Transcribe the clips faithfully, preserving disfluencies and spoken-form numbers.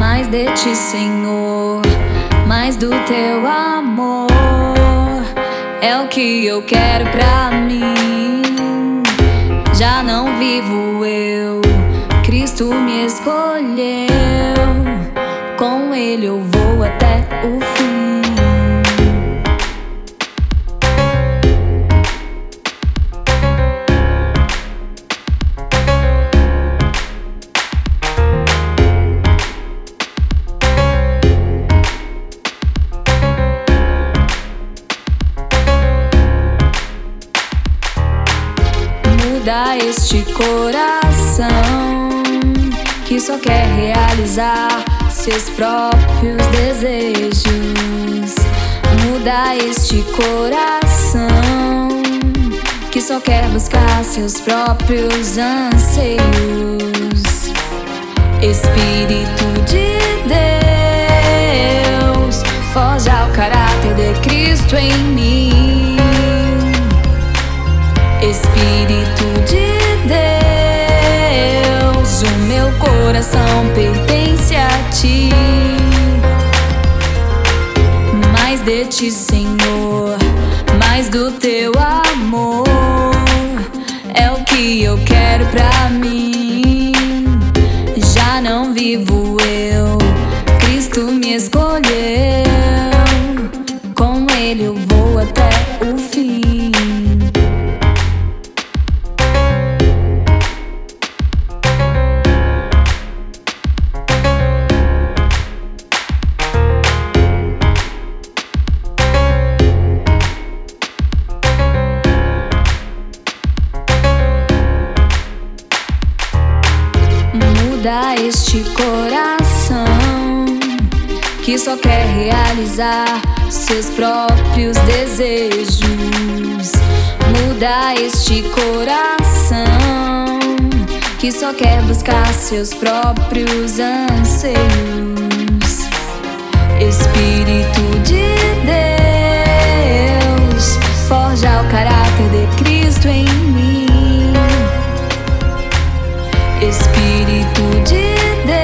Mais de ti, Senhor, mais do teu amor é o que eu quero pra mim. Já não vivo eu, Cristo me escolheu. Com Ele eu vou até o fim. Muda este coração que só quer realizar seus próprios desejos. Muda este coração que só quer buscar seus próprios anseios. Espírito de Deus, forja o caráter de Cristo em mim. Espírito de Deus, o meu coração pertence a ti. Mais de ti, Senhor, mais do teu amor é o que eu quero pra mim. Já não vivo eu, Cristo me escolheu. Com Ele eu vou até o fim. Muda este coração que só quer realizar seus próprios desejos. Muda este coração que só quer buscar seus próprios anseios. Espírito de Deus, forja o caráter de Cristo em mim. Espírito de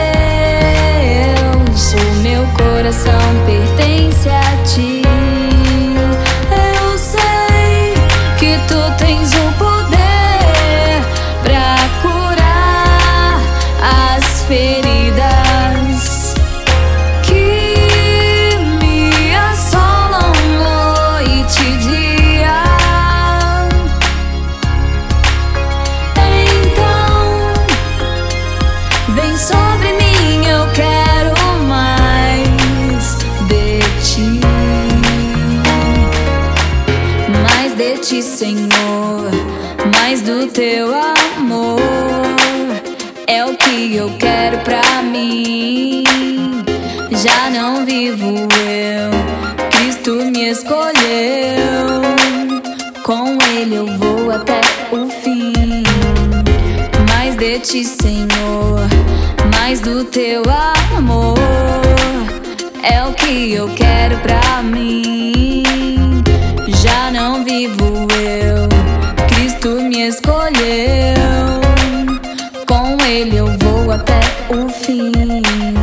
Deus, o meu coração pertence a ti. Eu sei que tu tens o poder pra curar as feridas que me assolam noite e dia. Vem sobre mim, eu quero mais de ti. Mais de ti, Senhor, mais do teu amor é o que eu quero pra mim. Já não vivo eu, Cristo me escolheu. Com Ele eu vou até o fim. Mais de ti, Senhor, mais do teu amor é o que eu quero pra mim. Já não vivo eu, Cristo me escolheu. Com Ele eu vou até o fim.